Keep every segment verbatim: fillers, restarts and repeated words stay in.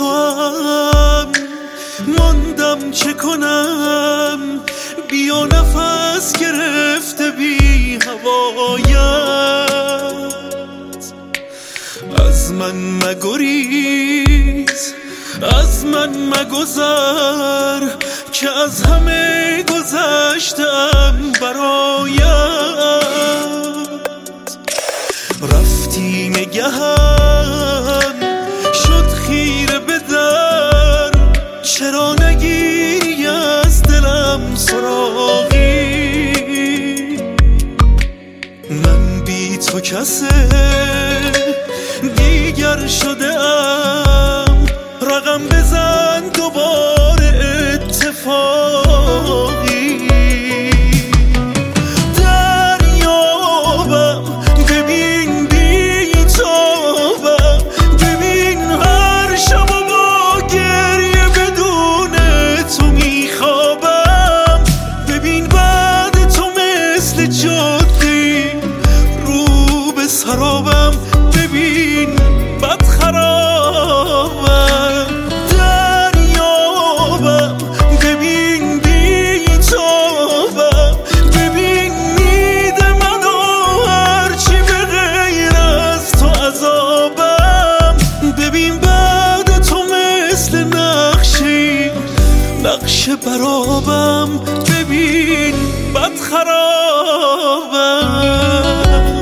تو هم ماندم، چه کنم بیا نفس گرفته بی هوایت. از من مگریز، از من مگذر که از همه گذشتم برایت. رفتی نگهم شد خیره به در، چرا نگیری از دلم سراغی؟ من بی تو کسه دیگر شده ام، رقم بزن دوباره اتفاقی. دریابم ببین بی تابم، ببین هر شب و با گریه بدون تو میخوابم. ببین بعد تو مثل جادی رو به سرابم، ببین بد خرابم. دریابم ببین بی تابم، ببین نید منو هرچی به غیر از تو عذابم. ببین بعد تو مثل نقشی نقش برابم، ببین بد خرابم.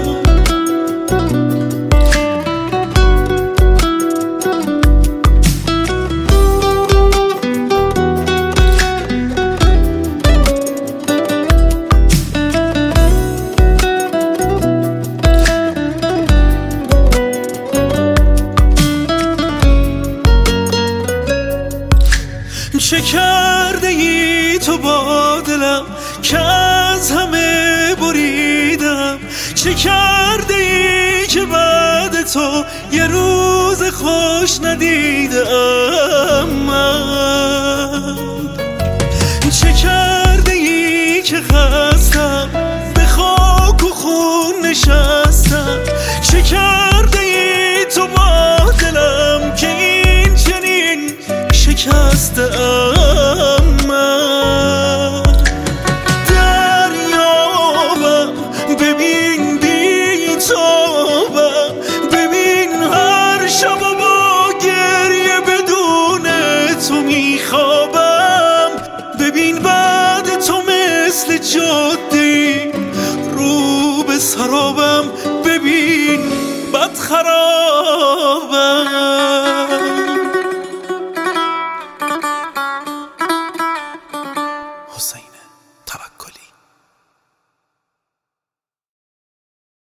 چه کرده ای تو با دلم که از همه بریدم؟ چه کرده ای که بعد تو یه روز خوش ندیدم من؟ چه کرده ای که خستم به خاک و خون نشستم؟ چه کرده ای تو با دلم که این چنین شکستم من؟ دریابم ببین بی تابم، ببین هر شب و با گریه بدون تو میخوابم. ببین بعد تو مثل جادی رو به سرابم، ببین بد خرابم.